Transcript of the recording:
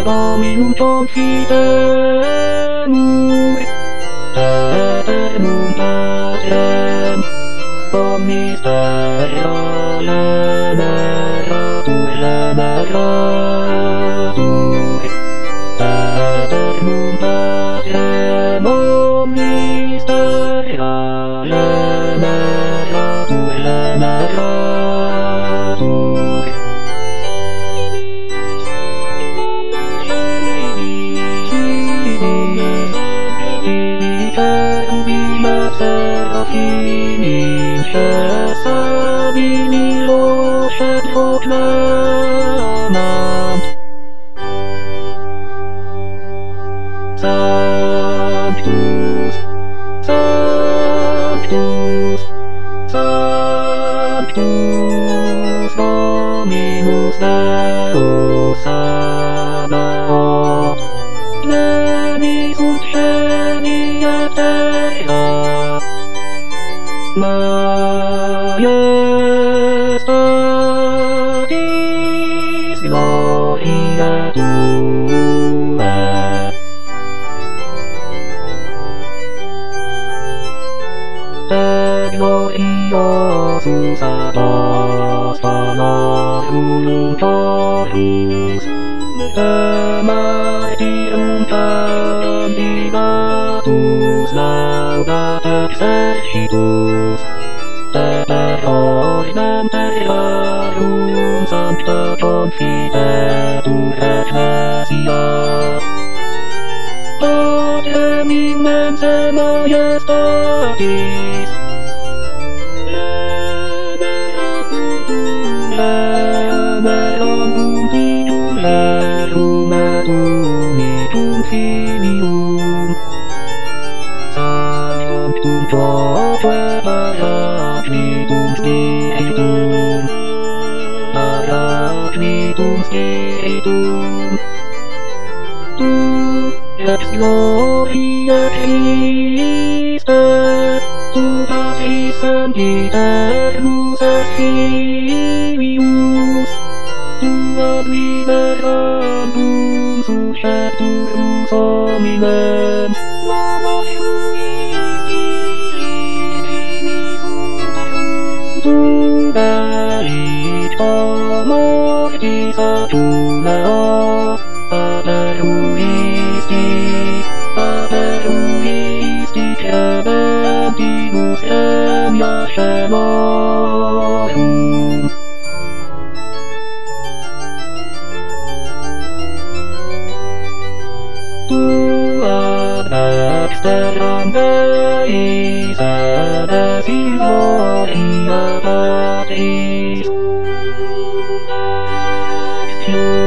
Domino confidemus, eternum pacem, omnisteria lemeratur, eternum pacem, omnisteria lemeratur. Sanctus, Sanctus, Sanctus, Dominus Deus Sabaoth, Pleni sunt sceni et terra, Majestatis Gloriae Tuae. Gloriosus apostolorum chorus, martyrum candidatus laudat exercitus, per ordinem terrarum sancta confidetur ecclesia. Patrem immense majestatis, Sanctum Proque Paraclitum Spiritum, Paraclitum Spiritum, Tu ex gloria Christe, Tu Patris Sempiternus es Filius, Tu ad liberandum suscepturus hominem, Tu bellicta mortis atuleo, aperuisti crebentibus remia scelorum. Tu ad exteram Deis edes in gloria Patris,